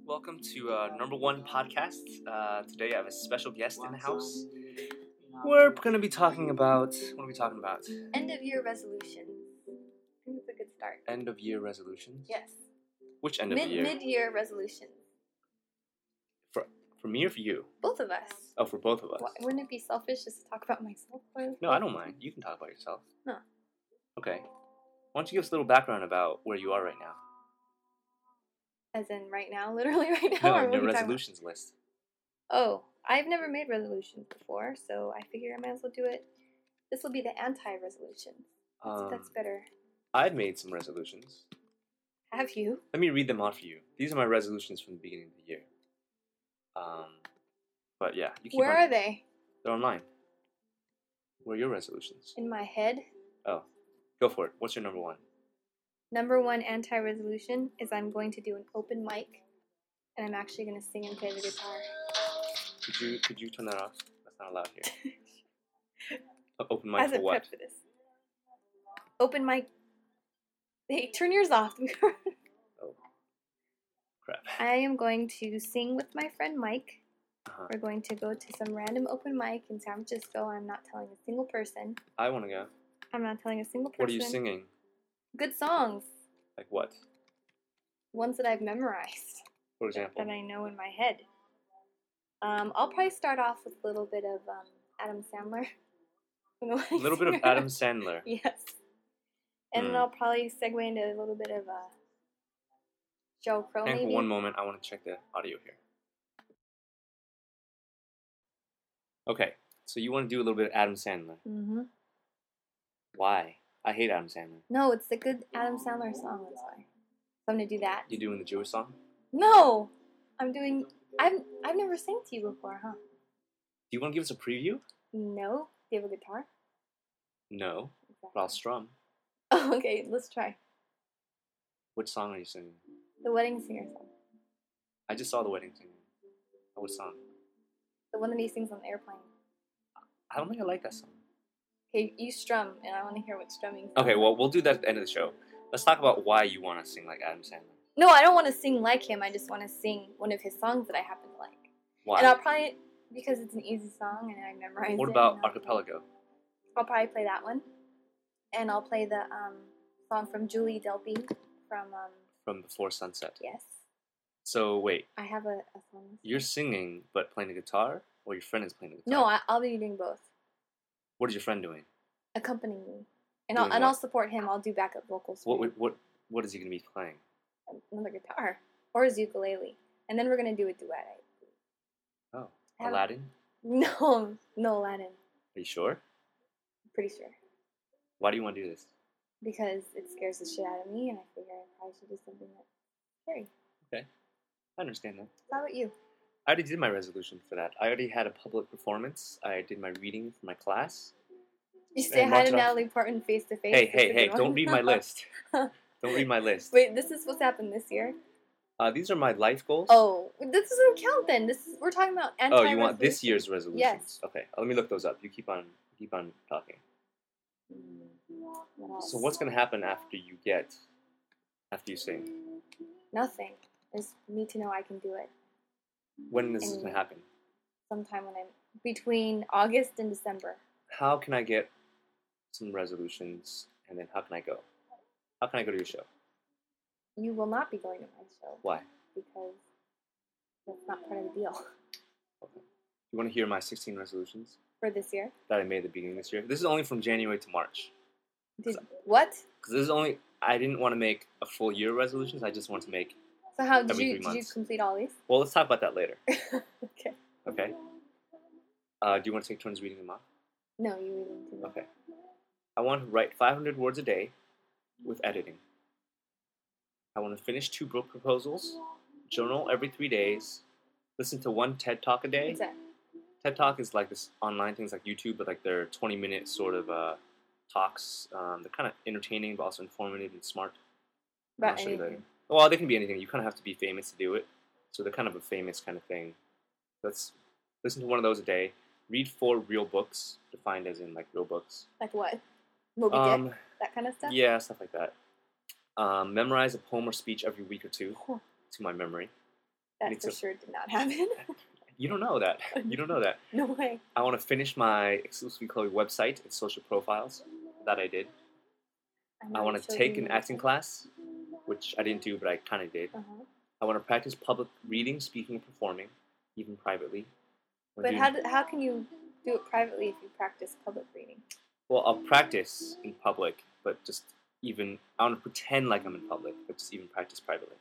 Welcome to Number One Podcast. Today I have a special guest in the house. We're going to be talking about... What are we talking about? End of year resolutions. I think it's a good start. End of year resolutions? Yes. Which end of the year? Mid-year resolutions. For me or for you? Both of us. Oh, for both of us. Wouldn't it be selfish just to talk about myself? No, I don't mind. You can talk about yourself. No. Okay. Why don't you give us a little background about where you are right now? As in right now? Literally right now? No, or in your resolutions list. Oh, I've never made resolutions before, so I figure I might as well do it. This will be the anti-resolution. That's better. I've made some resolutions. Have you? Let me read them off for you. These are my resolutions from the beginning of the year. But yeah, you keep Where are they? They're online. Where are your resolutions? In my head. Oh, go for it. What's your number one? Number one anti-resolution is I'm going to do an open mic, and I'm actually going to sing and play the guitar. Could you turn that off? That's not allowed here. Open mic As for a what? prep for this. Open mic. Hey, turn yours off. Oh, crap. I am going to sing with my friend Mike. Uh-huh. We're going to go to some random open mic in San Francisco. I'm not telling a single person. I want to go. I'm not telling a single person. What are you singing? Good songs. Like what? Ones that I've memorized. For example? That I know in my head. I'll probably start off with a little bit of Adam Sandler. A little bit of Adam Sandler. Yes. And then I'll probably segue into a little bit of Joe Crow, Hang on maybe. for one moment. I want to check the audio here. Okay, so you want to do a little bit of Adam Sandler. Mm-hmm. Why? I hate Adam Sandler. No, it's a good Adam Sandler song, that's why. So I'm going to do that. You doing the Jewish song? No! I've never sang to you before, huh? Do you want to give us a preview? No? Do you have a guitar? No, Exactly. but I'll strum. Oh, okay, let's try. Which song are you singing? The Wedding Singer song. I just saw The Wedding Singer. Oh, what song? The one that he sings on the airplane. I don't think I like that song. Okay, you strum, and I want to hear what strumming sounds Okay, like. well, we'll do that at the end of the show. Let's talk about why you want to sing like Adam Sandler. No, I don't want to sing like him. I just want to sing one of his songs that I happen to like. Why? And I'll probably, because it's an easy song and I memorized it. What about and Archipelago? I'll probably play that one. And I'll play the song from Julie Delpy From Before Sunset. Yes. So, wait. I have a song. You're singing, but playing the guitar? Or your friend is playing the guitar? No, I'll be doing both. What is your friend doing? Accompanying me. And Doing I'll what? support him. I'll do backup vocals for him. What is he going to be playing? Another guitar. Or his ukulele. And then we're going to do a duet. Oh, Aladdin? No Aladdin. Are you sure? Pretty sure. Why do you want to do this? Because it scares the shit out of me, and I figure I probably should do something that's scary. Okay. I understand that. How about you? I already did my resolution for that. I already had a public performance. I did my reading for my class. You say And hi marked to it off. Natalie Portman face to face. Hey, don't read my list. Don't read my list. Wait, this is what's happened this year? These are my life goals. Oh, this doesn't count then. We're talking about Oh, you want this year's resolutions? Yes. Okay, let me look those up. You keep on talking. What else? So what's gonna happen after you sing? Nothing. Just need to know I can do it. When is this gonna happen? Sometime when I'm between August and December. How can I get some resolutions, and then how can I go? How can I go to your show? You will not be going to my show. Why? Because that's not part of the deal. Okay. You want to hear my 16 resolutions For this year? that I made at the beginning of this year? This is only from January to March. What? Because this is only, I didn't want to make a full year resolutions. I just want to make. So how did Every you 3 did you months. complete all these? Well, let's talk about that later. Okay. Okay. Do you want to take turns reading them off? No, you really didn't. Okay. I want to write 500 words a day with editing. I want to finish 2 book proposals, journal every 3 days, listen to 1 TED Talk a day. What's that? TED Talk is like this online things like YouTube, but like they're 20-minute sort of talks. They're kind of entertaining, but also informative and smart. About I'll show you later. anything. Well, they can be anything. You kind of have to be famous to do it. So they're kind of a famous kind of thing. Let's listen to 1 of those a day. Read 4 real books, defined as in like real books. Like what? Moby Dick? That kind of stuff? Yeah, stuff like that. Memorize a poem or speech every week or 2 Huh. to my memory. That need for to- sure did not happen. You don't know that. You don't know that. No way. I want to finish my Exclusively Chloe website and social profiles. That I did. I want to take an acting class, which I didn't do, but I kind of did. Uh-huh. I want to practice public reading, speaking, and performing, even privately. But how can you do it privately if you practice public reading? Well, I'll practice in public, but just even I want to pretend like I'm in public, but just even practice privately.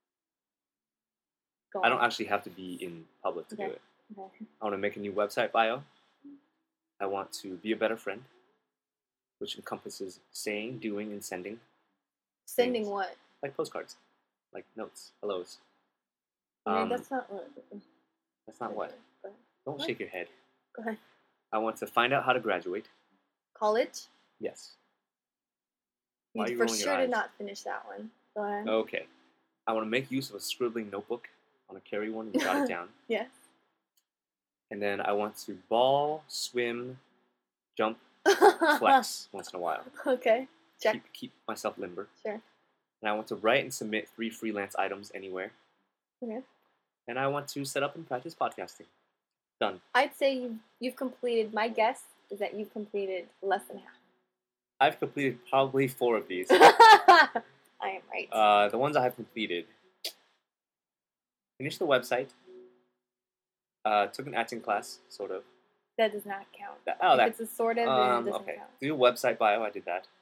Go I don't on. actually have to be in public to do Okay. it. Okay. I want to make a new website bio. I want to be a better friend, which encompasses saying, doing, and sending, Sending Things. what? like postcards, like notes, hellos. No, that's not what. That's not what. Go ahead. Don't What? shake your head. Go ahead. I want to find out how to graduate. College? Yes. Why are You you for rolling your sure did eyes? not finish that one. Go ahead. Okay. I want to make use of a scribbling notebook. I want to carry one and jot it down. Yes. And then I want to ball, swim, jump, flex once in a while. Okay. Check. Keep myself limber. Sure. And I want to write and submit 3 freelance items anywhere. Okay. And I want to set up and practice podcasting. Done. I'd say you've completed. My guess is that you've completed less than half. I've completed probably 4 of these. I am right. The ones I have completed. Finished the website. Took an acting class, sort of. That does not count. Oh, If it's a sort of, then it doesn't okay. count. Do a website bio. I did that.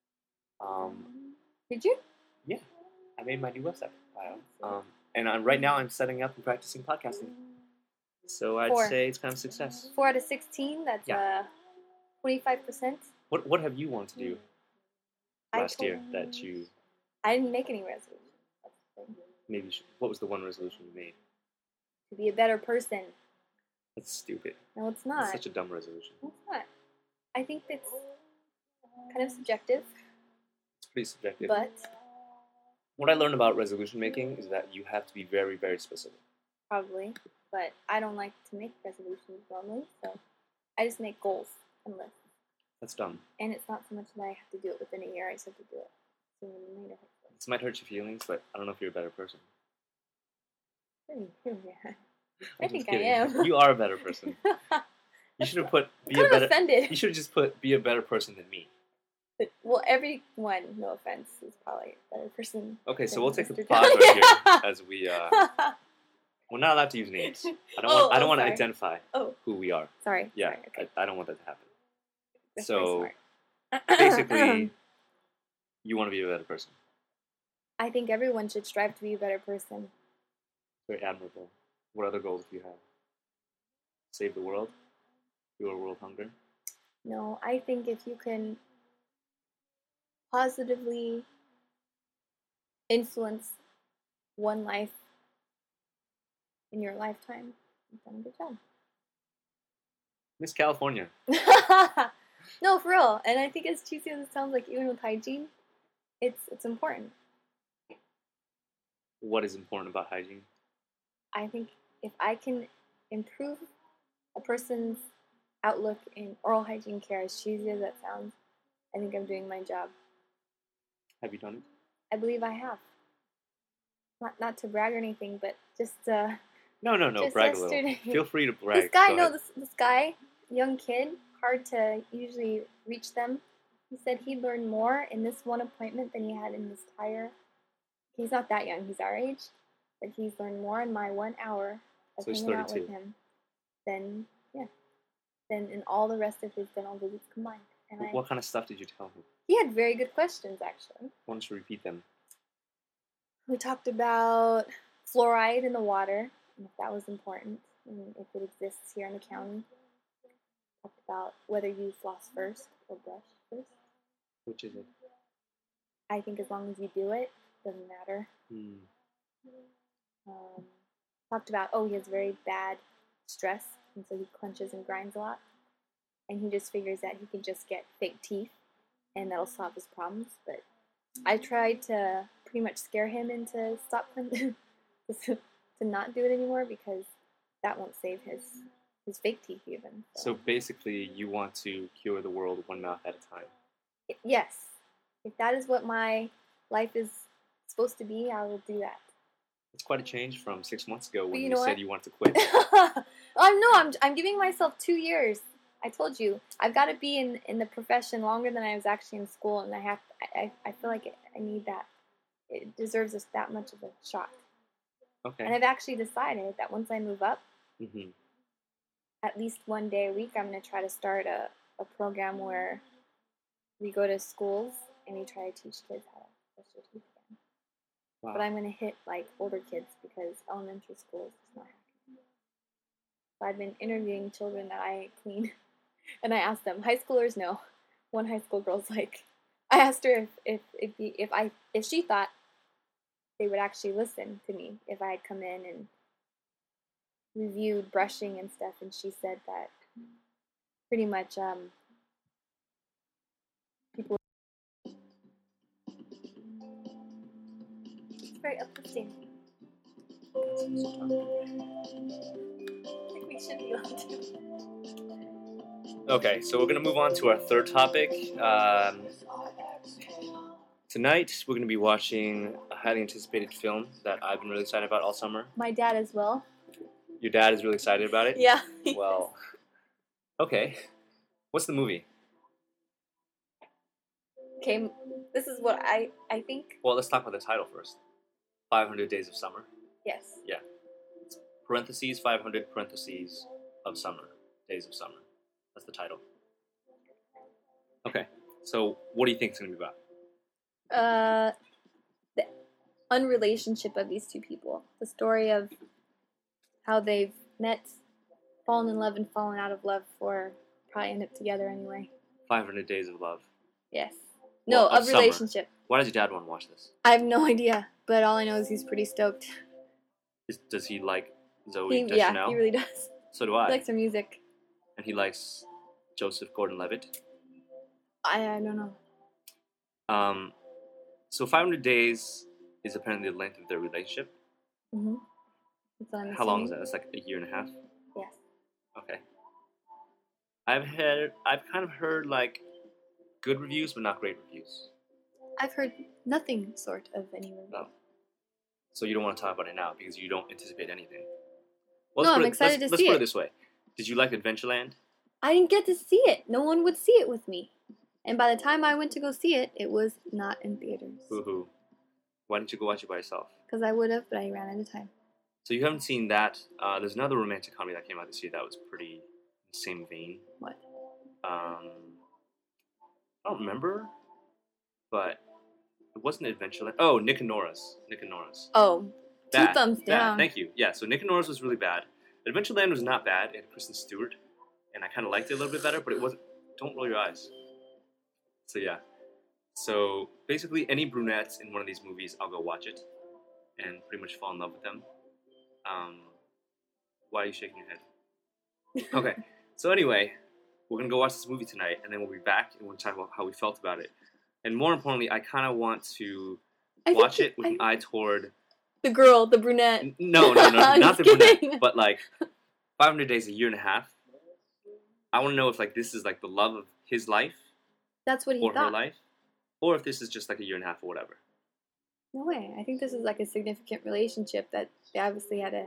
Did you? I made my new website bio. And right now I'm setting up and practicing podcasting. So I'd 4. say it's kind of a success. 4 out of 16. That's Yeah. 25%. What have you wanted to do I last year that you I didn't make any resolutions. That's the thing. maybe should, what was the one resolution you made? To be a better person. That's stupid. No, it's It's not. such a dumb resolution. No, it's not. I think it's kind of subjective, It's pretty subjective. but What I learned about resolution making is that you have to be very, very specific. probably. But I don't like to make resolutions normally, so I just make goals and lists. That's dumb. And it's not so much that I have to do it within a year, I just have to do it sooner than later. This might hurt your feelings, but I don't know if you're a better person. Yeah. I'm I just think I kidding. am. You are a better person. You should have put be kind a of better. offended. You should have just put be a better person than me. Well, everyone, no offense, is probably a better person. Okay, so than we'll take the Mr. pause Dunn. right here as we. We're not allowed to use names. I don't want. I Oh, don't want to sorry. identify Oh. who we are. Sorry. Yeah, Sorry, okay. I don't want that to happen. That's So very smart. basically, you want to be a better person. I think everyone should strive to be a better person. Very admirable. What other goals do you have? Save the world? Cure world hunger? No, I think if you can positively influence one life in your lifetime, you've done a good job. Miss California. No, for real. And I think as cheesy as it sounds, like even with hygiene, it's important. What is important about hygiene? I think if I can improve a person's outlook in oral hygiene care, as cheesy as that sounds, I think I'm doing my job. Have you done it? I believe I have. Not to brag or anything, but just No, Just brag a little. yesterday. Feel free to brag. this guy. Go No, ahead. this guy, young kid, hard to usually reach them. He said he learned more in this one appointment than he had in his entire. He's not that young. He's our age, but he's learned more in my 1 hour of So he's hanging out 32. with him than in all the rest of his dental visits combined. And What kind of stuff did you tell him? he had very good questions, actually. Why don't you repeat them? We talked about fluoride in the water, and if that was important, and if it exists here in the county. Talked about whether you floss first or brush first. Which is it? I think as long as you do it, doesn't matter. Talked about, he has very bad stress, and so he clenches and grinds a lot. And he just figures that he can just get fake teeth, and that'll solve his problems. But I tried to pretty much scare him into to not do it anymore, because that won't save his fake teeth even. So basically, you want to cure the world one mouth at a time. Yes. If that is what my life is supposed to be, I will do that. It's quite a change from 6 months ago when you you know said what? you wanted to quit. I'm giving myself 2 years. I told you I've got to be in the profession longer than I was actually in school, and I feel like I need that. It deserves us that much of a shot. Okay. And I've actually decided that once I move up, Mm-hmm. at least one day a week, I'm going to try to start a program where we go to schools and we try to teach kids how to brush their teeth again. Wow. But I'm going to hit like older kids because elementary schools is not happening. So I've been interviewing children that I clean, and I asked them. High schoolers, no. One high school girl's like, I asked her if she thought they would actually listen to me if I had come in and reviewed brushing and stuff, and she said that pretty much people. It's very uplifting. I think we should be allowed to. Okay, so we're going to move on to our third topic. Tonight, we're going to be watching a highly anticipated film that I've been really excited about all summer. My dad as well. Your dad is really excited about it? Yeah. Well, okay. What's the movie? Okay, this is what I think. Well, let's talk about the title first. 500 Days of Summer. Yes. Yeah. Parentheses, 500 parentheses of summer. Days of Summer. That's the title. Okay. So, what do you think it's going to be about? The unrelationship of these two people. The story of how they've met, fallen in love, and fallen out of love for probably end up together anyway. 500 Days of Love. Yes. Well, No, of of summer. relationship. Why does your dad want to watch this? I have no idea, but all I know is he's pretty stoked. Does he like Zoe Deschanel? Yeah, he really does. So do I. He likes her music. And he likes Joseph Gordon-Levitt. I don't know. So 500 days is apparently the length of their relationship. Mm-hmm. How long is that? That's like a year and a half? Yes. Okay. I've kind of heard like good reviews, but not great reviews. I've heard nothing sort of any review. Oh. So you don't want to talk about it now because you don't anticipate anything. Well, No, I'm excited to see Let's put it it. this way. Did you like Adventureland? I didn't get to see it. No one would see it with me. And by the time I went to go see it, it was not in theaters. Woohoo. Why didn't you go watch it by yourself? Because I would have, but I ran out of time. So you haven't seen that. There's another romantic comedy that came out this year that was pretty in the same vein. What? I don't remember, but it wasn't Adventureland. Oh, Nick and Nora's. Oh, Bad. two thumbs down. Thank you. Yeah, so Nick and Nora's was really bad. Adventureland was not bad. It had Kristen Stewart, and I kind of liked it a little bit better, but it wasn't. Don't roll your eyes. So yeah. So basically, any brunettes in one of these movies, I'll go watch it, and pretty much fall in love with them. Why are you shaking your head? Okay. So anyway, we're gonna go watch this movie tonight, and then we'll be back and we'll talk about how we felt about it. And more importantly, I kind of want to watch it with an eye toward the girl, the brunette. No, I'm not the just brunette, kidding. but like 500 Days, a year and a half. I want to know if like this is like the love of his life That's what he or her thought. life, or if this is just like a year and a half or whatever. No way. I think this is like a significant relationship that they obviously had to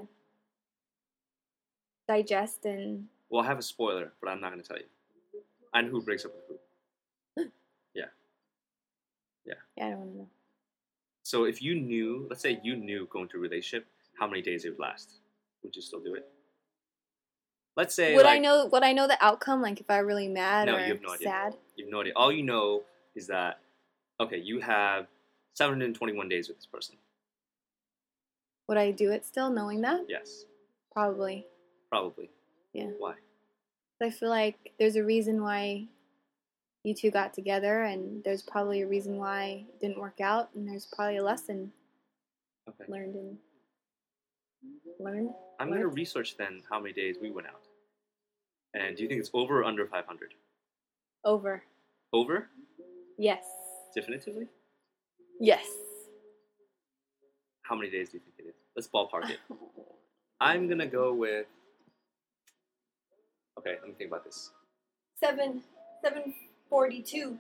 digest and. Well, I have a spoiler, but I'm not going to tell you. I know who breaks up with who. Yeah. Yeah, I don't want to know. So if you knew, let's say you knew going to a relationship, how many days it would last, would you still do it? Let's say Would I know the outcome? Like if I'm really mad No, or you have no idea. sad? You have no idea. All you know is that, okay, you have 721 days with this person. Would I do it still, knowing that? Yes. Probably. Probably. Yeah. Why? I feel like there's a reason why you two got together, and there's probably a reason why it didn't work out, and there's probably a lesson learned. I'm going to research then how many days we went out. And do you think it's over or under 500? Over. Over? Yes. Definitively? Yes. How many days do you think it is? Let's ballpark it. I'm going to go with... Okay, let me think about this. 742.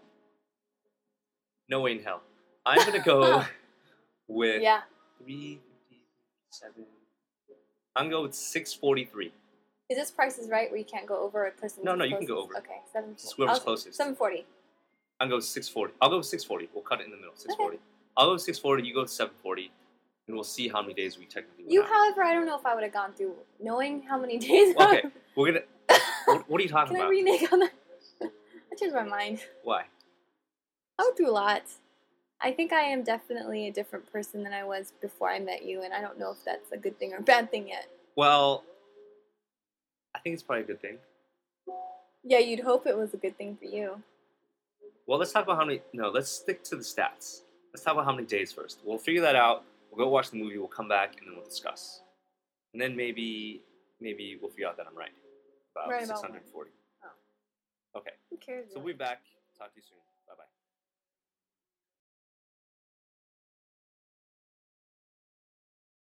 No way in hell. I'm going to go with Yeah. 350. 7. I'm going with 643. Is this Price is Right where you can't go over a person? No, you can go over. Okay, 7. Just whoever's closest. 740. I'm going with 640. I'll go with 640. We'll cut it in the middle. 640. Okay. I'll go with 640. You go with 740. And we'll see how many days we technically went out. However, I don't know if I would have gone through knowing how many days. Okay, we're gonna. What are you talking about? Can I renege on that? I changed my mind. Why? I went through a lot. I think I am definitely a different person than I was before I met you, and I don't know if that's a good thing or a bad thing yet. Well, I think it's probably a good thing. Yeah, you'd hope it was a good thing for you. Well, let's talk about how many. No, let's stick to the stats. Let's talk about how many days first. We'll figure that out. We'll go watch the movie, we'll come back, and then we'll discuss. And then maybe we'll figure out that I'm right. About 640. Oh. Okay. Who cares? So we'll be back. Talk to you soon.